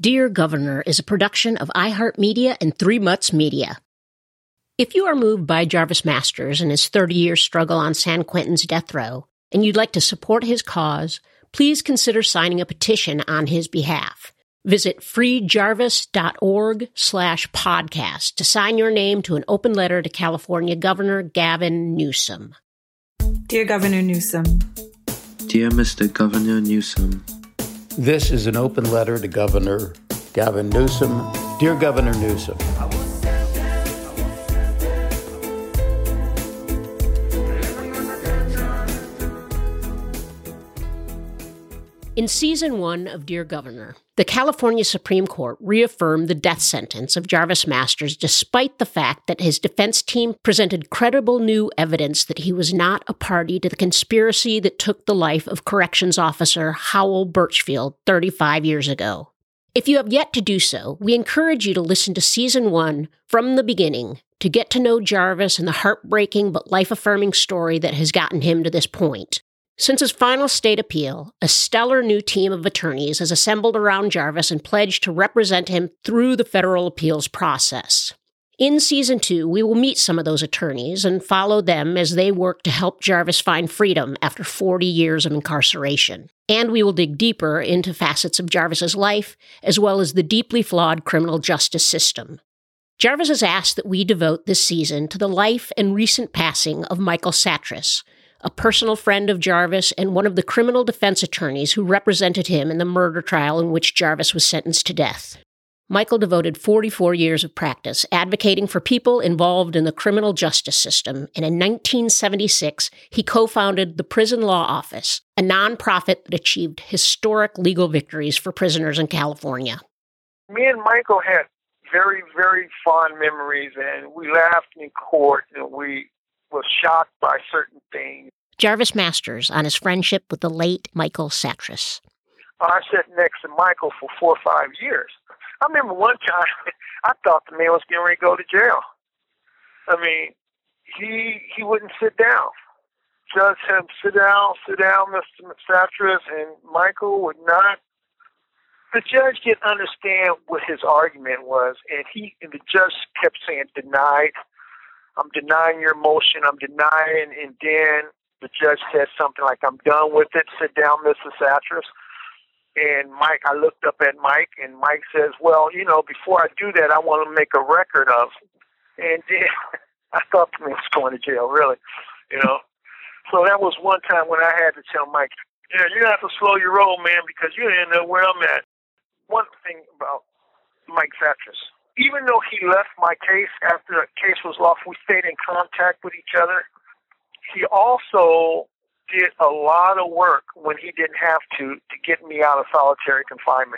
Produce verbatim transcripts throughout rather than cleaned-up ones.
Dear Governor is a production of iHeartMedia and Three Mutts Media. If you are moved by Jarvis Masters and his thirty-year struggle on San Quentin's death row, and you'd like to support his cause, please consider signing a petition on his behalf. Visit freejarvis.org slash podcast to sign your name to an open letter to California Governor Gavin Newsom. Dear Governor Newsom. Dear Mister Governor Newsom. This is an open letter to Governor Gavin Newsom. Dear Governor Newsom. In Season one of Dear Governor, the California Supreme Court reaffirmed the death sentence of Jarvis Masters despite the fact that his defense team presented credible new evidence that he was not a party to the conspiracy that took the life of Corrections Officer Howell Birchfield thirty-five years ago. If you have yet to do so, we encourage you to listen to Season one from the beginning to get to know Jarvis and the heartbreaking but life-affirming story that has gotten him to this point. Since his final state appeal, a stellar new team of attorneys has assembled around Jarvis and pledged to represent him through the federal appeals process. In Season two, we will meet some of those attorneys and follow them as they work to help Jarvis find freedom after forty years of incarceration. And we will dig deeper into facets of Jarvis's life, as well as the deeply flawed criminal justice system. Jarvis has asked that we devote this season to the life and recent passing of Michael Satras, a personal friend of Jarvis and one of the criminal defense attorneys who represented him in the murder trial in which Jarvis was sentenced to death. Michael devoted forty-four years of practice advocating for people involved in the criminal justice system, and in nineteen seventy-six, he co-founded the Prison Law Office, a nonprofit that achieved historic legal victories for prisoners in California. Me and Michael had very, very fond memories, and we laughed in court, and we was shocked by certain things. Jarvis Masters on his friendship with the late Michael Satras. I sat next to Michael for four or five years. I remember one time, I thought the man was getting ready to go to jail. I mean, he he wouldn't sit down. Judge had him sit down, sit down, Mister Satras, and Michael would not. The judge didn't understand what his argument was, and he and the judge kept saying, denied. I'm denying your motion, I'm denying, and then the judge said something like, I'm done with it, sit down, Mister Satras. And Mike, I looked up at Mike, and Mike says, well, you know, before I do that, I want to make a record of it. And then I thought the man was going to jail, really, you know. So that was one time when I had to tell Mike, yeah, you have to slow your roll, man, because you didn't know where I'm at. One thing about Mike Satras, even though he left my case after the case was lost, we stayed in contact with each other. He also did a lot of work when he didn't have to to get me out of solitary confinement.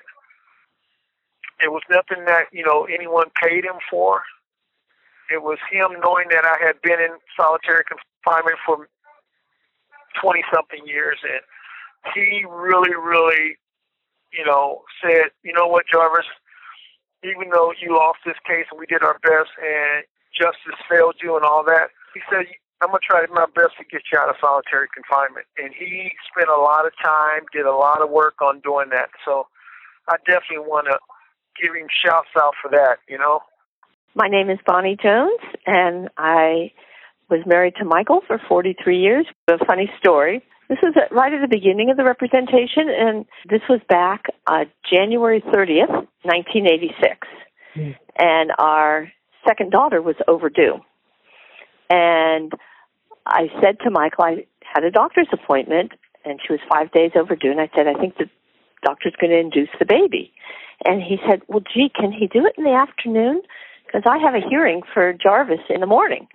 It was nothing that, you know, anyone paid him for. It was him knowing that I had been in solitary confinement for twenty-something years, and he really, really, you know, said, you know what, Jarvis, even though you lost this case and we did our best and justice failed you and all that, he said, I'm going to try my best to get you out of solitary confinement. And he spent a lot of time, did a lot of work on doing that. So I definitely want to give him shouts out for that, you know. My name is Bonnie Jones, and I was married to Michael for forty-three years. A funny story. This was right at the beginning of the representation, and this was back uh, January thirtieth, nineteen eighty-six. Mm. And our second daughter was overdue. And I said to Michael, I had a doctor's appointment, and she was five days overdue, and I said, I think the doctor's going to induce the baby. And he said, well, gee, can he do it in the afternoon? Because I have a hearing for Jarvis in the morning.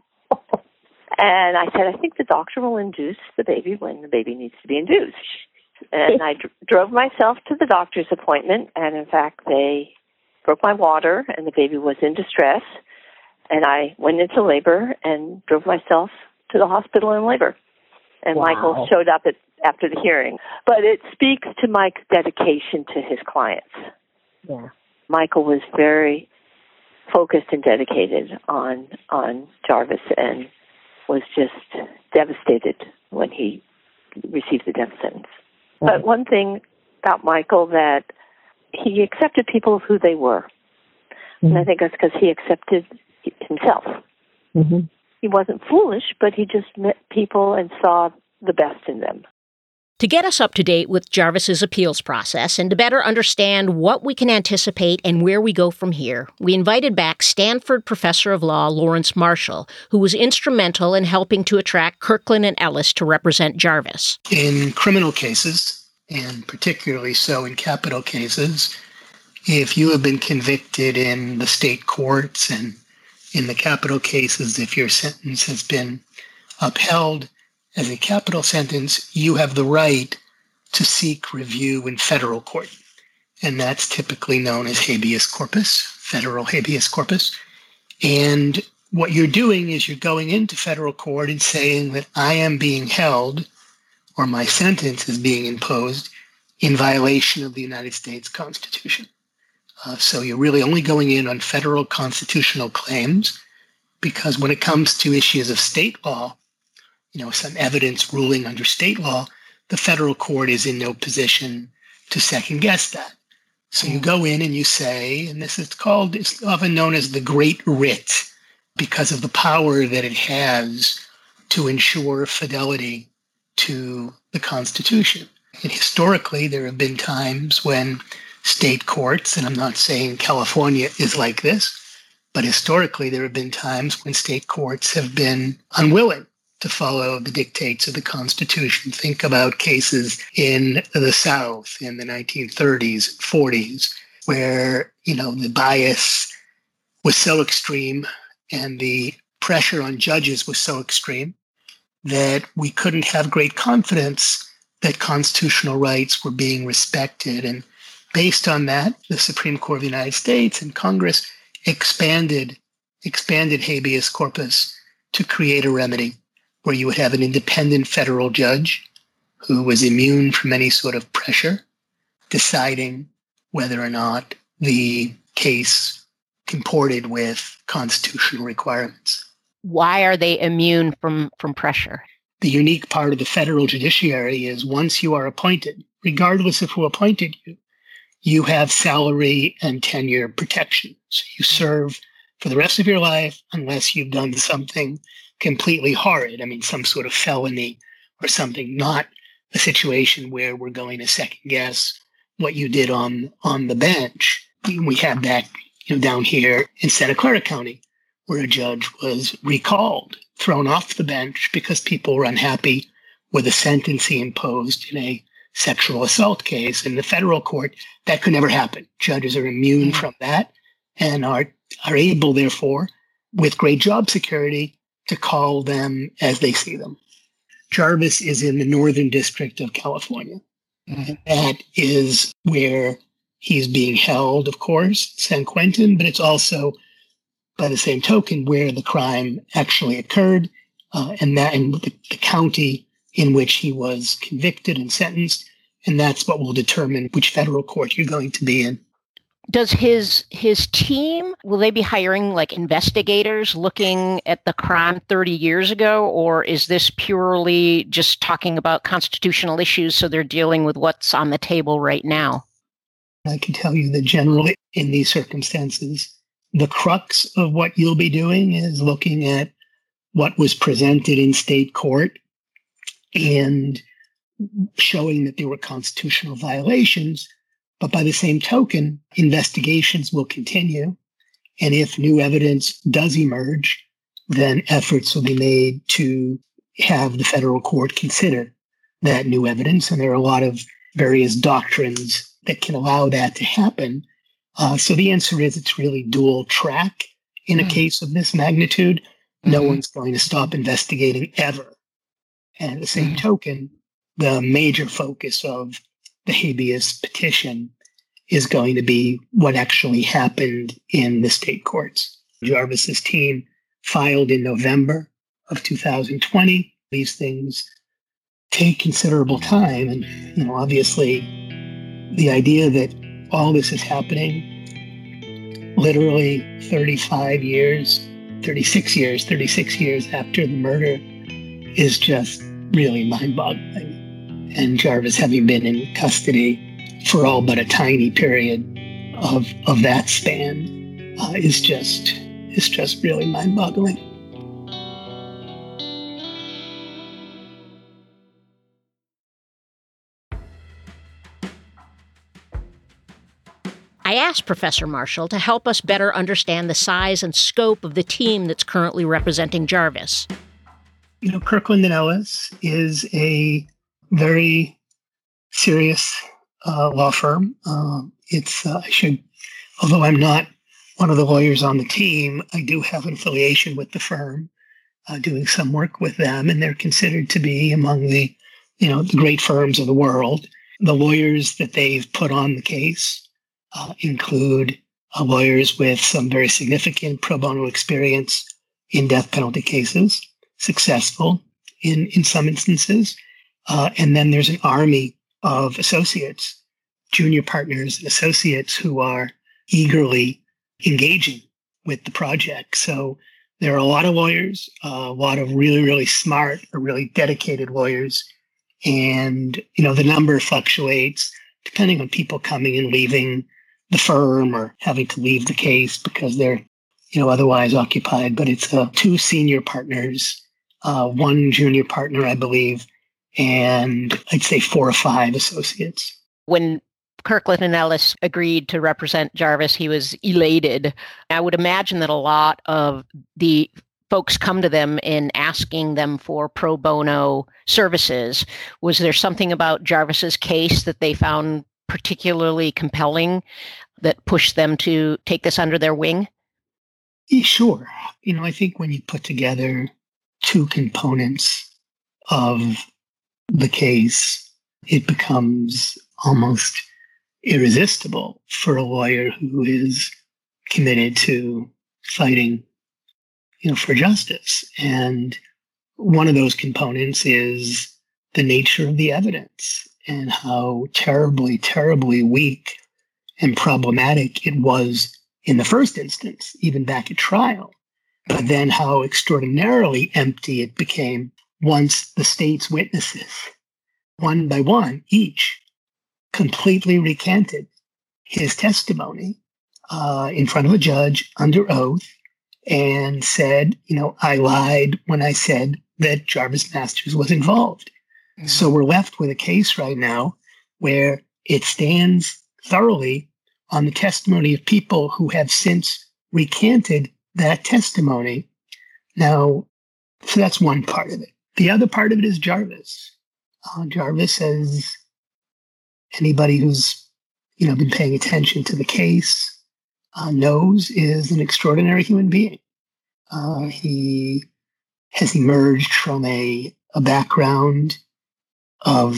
And I said, I think the doctor will induce the baby when the baby needs to be induced. And I d- drove myself to the doctor's appointment, and in fact, they broke my water, and the baby was in distress. And I went into labor and drove myself to the hospital in labor. And wow. Michael showed up at, after the hearing. But it speaks to Mike's dedication to his clients. Yeah. Michael was very focused and dedicated on on Jarvis, and was just devastated when he received the death sentence. Mm-hmm. But one thing about Michael that he accepted people of who they were. Mm-hmm. And I think that's because he accepted himself. Mm-hmm. He wasn't foolish, but he just met people and saw the best in them. To get us up to date with Jarvis's appeals process and to better understand what we can anticipate and where we go from here, we invited back Stanford professor of law Lawrence Marshall, who was instrumental in helping to attract Kirkland and Ellis to represent Jarvis. In criminal cases, and particularly so in capital cases, if you have been convicted in the state courts and in the capital cases, if your sentence has been upheld as a capital sentence, you have the right to seek review in federal court. And that's typically known as habeas corpus, federal habeas corpus. And what you're doing is you're going into federal court and saying that I am being held, or my sentence is being imposed, in violation of the United States Constitution. Uh, so you're really only going in on federal constitutional claims, because when it comes to issues of state law, you know, some evidence ruling under state law, the federal court is in no position to second guess that. So you go in and you say, and this is called, it's often known as the Great Writ, because of the power that it has to ensure fidelity to the Constitution. And historically, there have been times when state courts, and I'm not saying California is like this, but historically there have been times when state courts have been unwilling to follow the dictates of the Constitution. Think about cases in the South in the nineteen thirties, forties, where, you know, the bias was so extreme and the pressure on judges was so extreme that we couldn't have great confidence that constitutional rights were being respected. And based on that, the Supreme Court of the United States and Congress expanded, expanded habeas corpus to create a remedy where you would have an independent federal judge who was immune from any sort of pressure, deciding whether or not the case comported with constitutional requirements. Why are they immune from, from pressure? The unique part of the federal judiciary is once you are appointed, regardless of who appointed you, you have salary and tenure protection. So you serve for the rest of your life unless you've done something completely horrid. I mean, some sort of felony or something, not a situation where we're going to second guess what you did on, on the bench. We had that, you know, down here in Santa Clara County, where a judge was recalled, thrown off the bench because people were unhappy with a sentence he imposed in a sexual assault case. In the federal court, that could never happen. Judges are immune mm-hmm. from that and are, are able, therefore, with great job security, to call them as they see them. Jarvis is in the Northern District of California. Mm-hmm. That is where he's being held, of course, San Quentin, but it's also, by the same token, where the crime actually occurred, uh, and that in the, the county in which he was convicted and sentenced, and that's what will determine which federal court you're going to be in. Does his his team, will they be hiring like investigators looking at the crime thirty years ago, or is this purely just talking about constitutional issues, so they're dealing with what's on the table right now? I can tell you that generally in these circumstances, the crux of what you'll be doing is looking at what was presented in state court and showing that there were constitutional violations. But by the same token, investigations will continue. And if new evidence does emerge, then efforts will be made to have the federal court consider that new evidence. And there are a lot of various doctrines that can allow that to happen. Uh, so the answer is it's really dual track. In a mm-hmm. case of this magnitude, mm-hmm. no one's going to stop investigating ever. And at the same mm-hmm. token, the major focus of the habeas petition is going to be what actually happened in the state courts. Jarvis's team filed in November of two thousand twenty. These things take considerable time. And, you know, obviously the idea that all this is happening literally thirty-five years, thirty-six years, thirty-six years after the murder is just really mind-boggling. And Jarvis, having been in custody for all but a tiny period of of that span uh, is just is just really mind-boggling. I asked Professor Marshall to help us better understand the size and scope of the team that's currently representing Jarvis. You know, Kirkland and Ellis is a very serious uh, law firm. Uh, it's, uh, I should, although I'm not one of the lawyers on the team, I do have an affiliation with the firm, uh, doing some work with them, and they're considered to be among the, you know, the great firms of the world. The lawyers that they've put on the case Uh, include uh, lawyers with some very significant pro bono experience in death penalty cases, successful in, in some instances. Uh, and then there's an army of associates, junior partners and associates who are eagerly engaging with the project. So there are a lot of lawyers, uh, a lot of really, really smart or really dedicated lawyers. And, you know, the number fluctuates depending on people coming and leaving the firm or having to leave the case because they're, you know, otherwise occupied. But it's uh, two senior partners, uh, one junior partner, I believe, and I'd say four or five associates. When Kirkland and Ellis agreed to represent Jarvis, he was elated. I would imagine that a lot of the folks come to them in asking them for pro bono services. Was there something about Jarvis's case that they found particularly compelling that pushed them to take this under their wing? Yeah, sure. You know, I think when you put together two components of the case, it becomes almost irresistible for a lawyer who is committed to fighting, you know, for justice. And one of those components is the nature of the evidence and how terribly, terribly weak and problematic it was in the first instance, even back at trial, but then how extraordinarily empty it became once the state's witnesses, one by one, each completely recanted his testimony uh, in front of a judge under oath and said, you know, I lied when I said that Jarvis Masters was involved. Mm-hmm. So we're left with a case right now where it stands thoroughly on the testimony of people who have since recanted that testimony. Now, so that's one part of it. The other part of it is Jarvis. Uh, Jarvis, as anybody who's, you know, been paying attention to the case uh, knows, is an extraordinary human being. Uh, he has emerged from a, a background of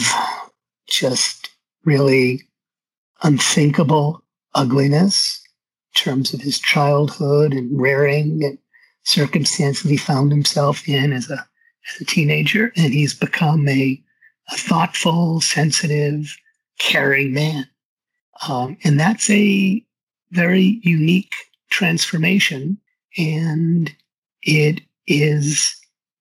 just really unthinkable ugliness in terms of his childhood and rearing and circumstances he found himself in as a, as a teenager. And he's become a, a thoughtful, sensitive, caring man. Um, and that's a very unique transformation. And it is,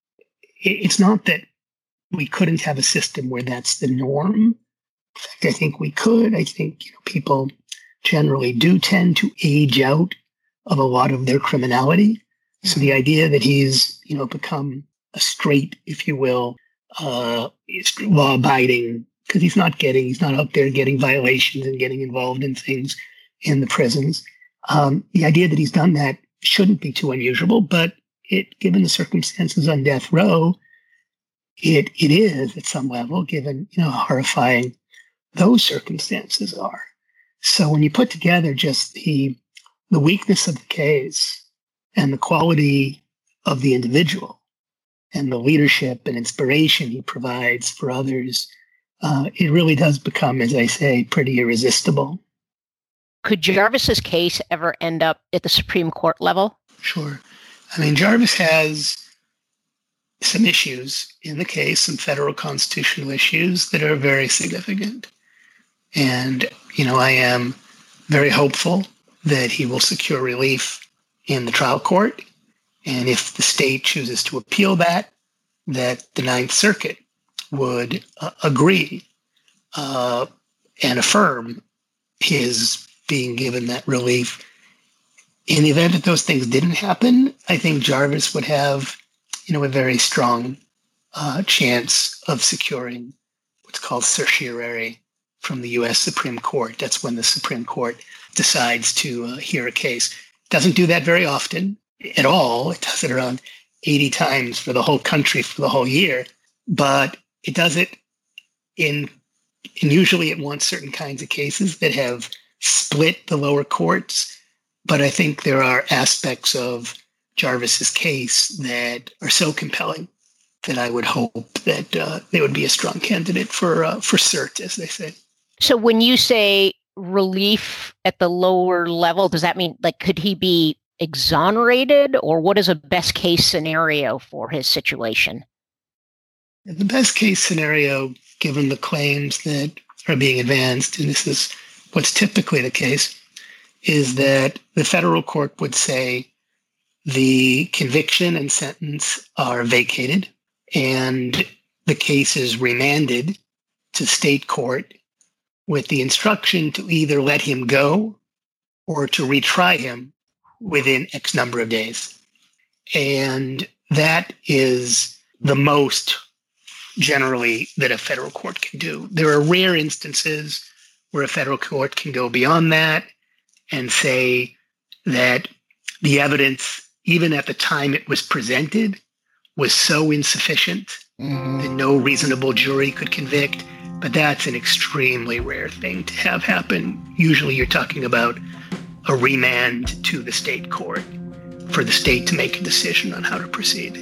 it's not that we couldn't have a system where that's the norm. In fact, I think we could. I think, you know, people generally do tend to age out of a lot of their criminality. So the idea that he's, you know, become a straight, if you will, uh, law-abiding, because he's not getting, he's not out there getting violations and getting involved in things in the prisons. Um, the idea that he's done that shouldn't be too unusual, but it, given the circumstances on death row, it it is at some level, given, you know, how horrifying those circumstances are. So when you put together just the the weakness of the case and the quality of the individual and the leadership and inspiration he provides for others, uh, it really does become, as I say, pretty irresistible. Could Jarvis's case ever end up at the Supreme Court level? Sure. I mean, Jarvis has some issues in the case, some federal constitutional issues that are very significant. And, you know, I am very hopeful that he will secure relief in the trial court. And if the state chooses to appeal that, that the Ninth Circuit would uh, agree. Uh, and affirm his being given that relief. In the event that those things didn't happen, I think Jarvis would have, you know, a very strong uh, chance of securing what's called certiorari from the U S Supreme Court. That's when the Supreme Court decides to uh, hear a case. Doesn't do that very often at all. It does it around eighty times for the whole country for the whole year, but it does it in, and usually it wants certain kinds of cases that have split the lower courts. But I think there are aspects of Jarvis's case that are so compelling that I would hope that uh, they would be a strong candidate for uh, for cert, as they say. So when you say relief at the lower level, does that mean, like, could he be exonerated, or what is a best case scenario for his situation? The best case scenario, given the claims that are being advanced, and this is what's typically the case, is that the federal court would say the conviction and sentence are vacated and the case is remanded to state court with the instruction to either let him go or to retry him within X number of days. And that is the most generally that a federal court can do. There are rare instances where a federal court can go beyond that and say that the evidence, even at the time it was presented, was so insufficient mm-hmm. that no reasonable jury could convict. But that's an extremely rare thing to have happen. Usually you're talking about a remand to the state court for the state to make a decision on how to proceed.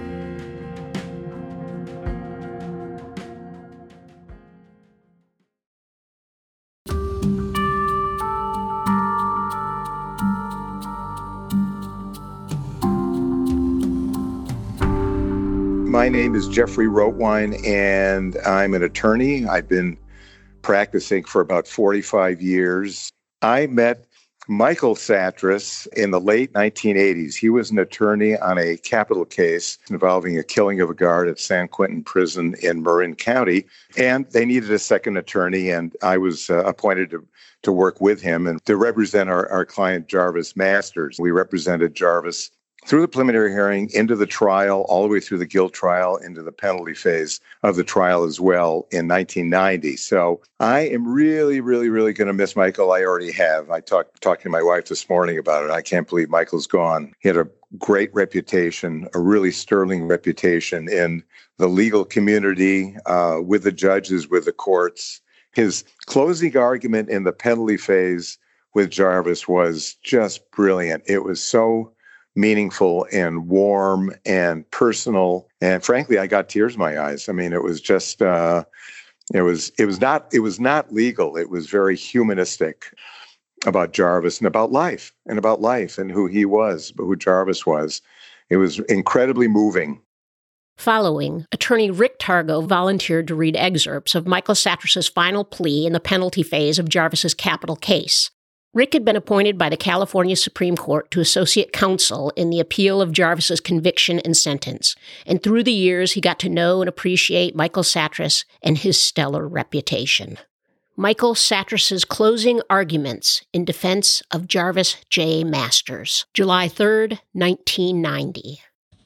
My name is Jeffrey Rotwein, and I'm an attorney. I've been practicing for about forty-five years. I met Michael Satras in the late nineteen eighties. He was an attorney on a capital case involving a killing of a guard at San Quentin Prison in Marin County, and they needed a second attorney, and I was uh, appointed to, to work with him and to represent our, our client, Jarvis Masters. We represented Jarvis through the preliminary hearing, into the trial, all the way through the guilt trial, into the penalty phase of the trial as well in nineteen ninety. So I am really, really, really going to miss Michael. I already have. I talked talking to my wife this morning about it. I can't believe Michael's gone. He had a great reputation, a really sterling reputation in the legal community, uh, with the judges, with the courts. His closing argument in the penalty phase with Jarvis was just brilliant. It was so meaningful and warm and personal. And frankly, I got tears in my eyes. I mean, it was just, uh, it was, it was not, it was not legal. It was very humanistic about Jarvis and about life and about life and who he was, who Jarvis was. It was incredibly moving. Following, attorney Rick Targo volunteered to read excerpts of Michael Satras's final plea in the penalty phase of Jarvis's capital case. Rick had been appointed by the California Supreme Court to associate counsel in the appeal of Jarvis's conviction and sentence, and through the years he got to know and appreciate Michael Satras and his stellar reputation. Michael Satras's closing arguments in defense of Jarvis J. Masters, July third, nineteen ninety.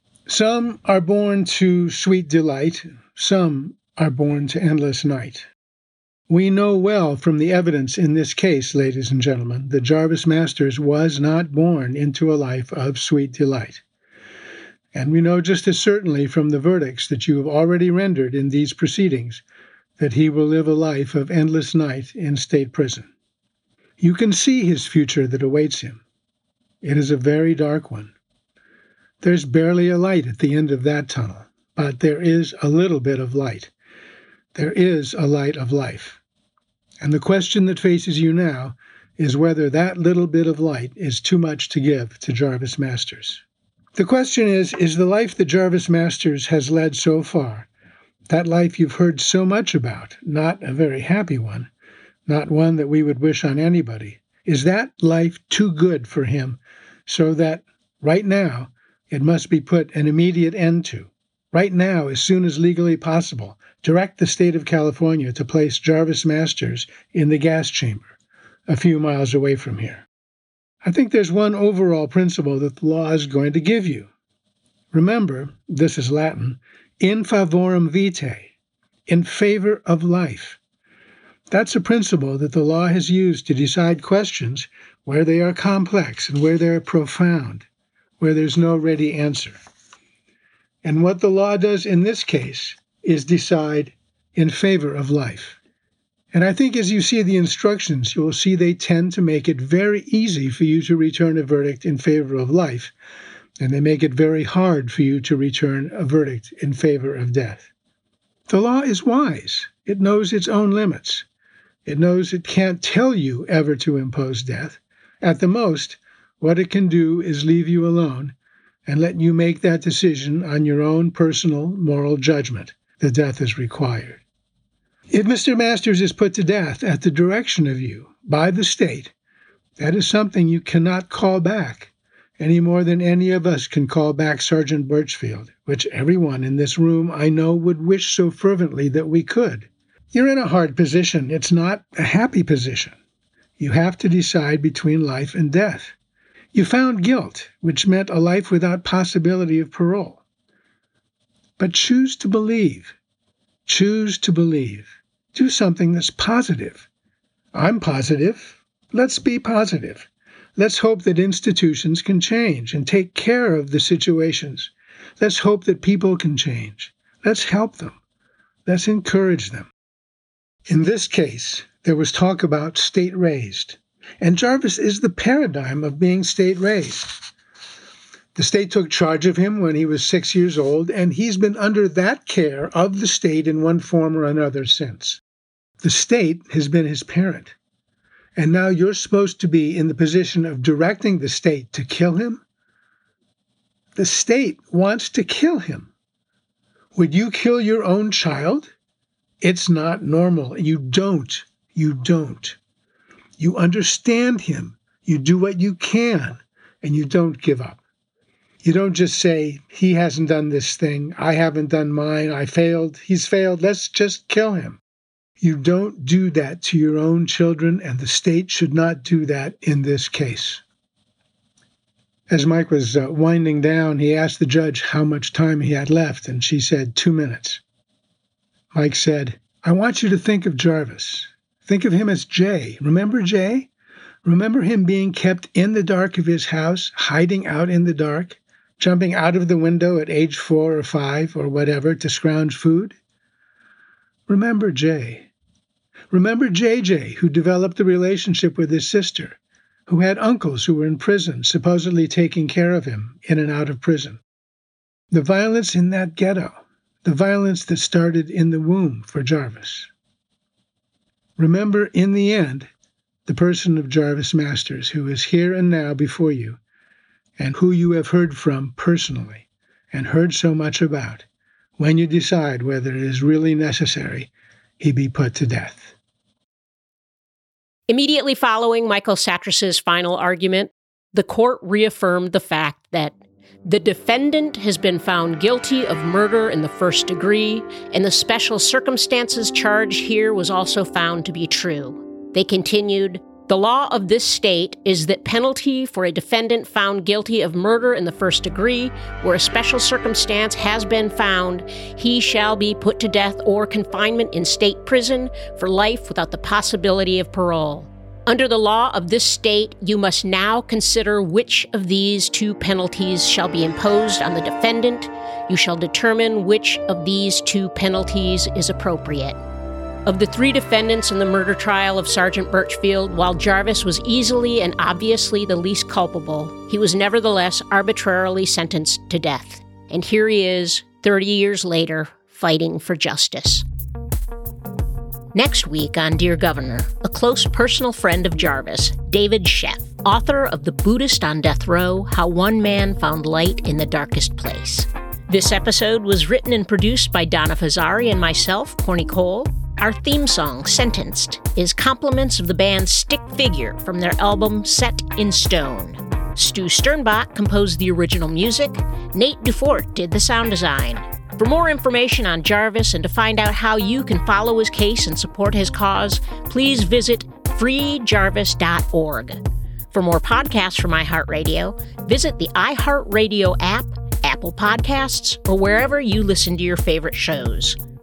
Some are born to sweet delight, some are born to endless night. We know well from the evidence in this case, ladies and gentlemen, that Jarvis Masters was not born into a life of sweet delight. And we know just as certainly from the verdicts that you have already rendered in these proceedings that he will live a life of endless night in state prison. You can see his future that awaits him. It is a very dark one. There's barely a light at the end of that tunnel, but there is a little bit of light. There is a light of life. And the question that faces you now is whether that little bit of light is too much to give to Jarvis Masters. The question is, is the life that Jarvis Masters has led so far, that life you've heard so much about, not a very happy one, not one that we would wish on anybody, is that life too good for him so that right now it must be put an immediate end to? Right now, as soon as legally possible, direct the state of California to place Jarvis Masters in the gas chamber, a few miles away from here. I think there's one overall principle that the law is going to give you. Remember, this is Latin, in favorem vitae, in favor of life. That's a principle that the law has used to decide questions where they are complex and where they're profound, where there's no ready answer. And what the law does in this case is decide in favor of life. And I think as you see the instructions, you will see they tend to make it very easy for you to return a verdict in favor of life, and they make it very hard for you to return a verdict in favor of death. The law is wise. It knows its own limits. It knows it can't tell you ever to impose death. At the most, what it can do is leave you alone and let you make that decision on your own personal moral judgment that death is required. If Mister Masters is put to death at the direction of you by the state, that is something you cannot call back any more than any of us can call back Sergeant Birchfield, which everyone in this room I know would wish so fervently that we could. You're in a hard position. It's not a happy position. You have to decide between life and death. You found guilt, which meant a life without possibility of parole. But choose to believe. Choose to believe. Do something that's positive. I'm positive. Let's be positive. Let's hope that institutions can change and take care of the situations. Let's hope that people can change. Let's help them. Let's encourage them. In this case, there was talk about state-raised, and Jarvis is the paradigm of being state-raised. The state took charge of him when he was six years old, and he's been under that care of the state in one form or another since. The state has been his parent. And now you're supposed to be in the position of directing the state to kill him? The state wants to kill him. Would you kill your own child? It's not normal. You don't. You don't. You understand him. You do what you can, and you don't give up. You don't just say, he hasn't done this thing, I haven't done mine, I failed, he's failed, let's just kill him. You don't do that to your own children, and the state should not do that in this case. As Mike was uh, winding down, he asked the judge how much time he had left, and she said two minutes. Mike said, I want you to think of Jarvis. Think of him as Jay. Remember Jay? Remember him being kept in the dark of his house, hiding out in the dark, jumping out of the window at age four or five or whatever to scrounge food? Remember Jay. Remember J J, who developed a relationship with his sister, who had uncles who were in prison, supposedly taking care of him in and out of prison. The violence in that ghetto, the violence that started in the womb for Jarvis. Remember, in the end, the person of Jarvis Masters, who is here and now before you, and who you have heard from personally and heard so much about, when you decide whether it is really necessary he be put to death. Immediately following Michael Satras's final argument, the court reaffirmed the fact that the defendant has been found guilty of murder in the first degree, and the special circumstances charge here was also found to be true. They continued, the law of this state is that penalty for a defendant found guilty of murder in the first degree, where a special circumstance has been found, he shall be put to death or confinement in state prison for life without the possibility of parole. Under the law of this state, you must now consider which of these two penalties shall be imposed on the defendant. You shall determine which of these two penalties is appropriate. Of the three defendants in the murder trial of Sergeant Birchfield, while Jarvis was easily and obviously the least culpable, he was nevertheless arbitrarily sentenced to death. And here he is, thirty years later, fighting for justice. Next week on Dear Governor, a close personal friend of Jarvis, David Sheff, author of The Buddhist on Death Row, How One Man Found Light in the Darkest Place. This episode was written and produced by Donna Fazzari and myself, Corny Cole. Our theme song, Sentenced, is compliments of the band Stick Figure from their album Set in Stone. Stu Sternbach composed the original music. Nate Dufort did the sound design. For more information on Jarvis and to find out how you can follow his case and support his cause, please visit free jarvis dot org. For more podcasts from iHeartRadio, visit the iHeartRadio app, Apple Podcasts, or wherever you listen to your favorite shows.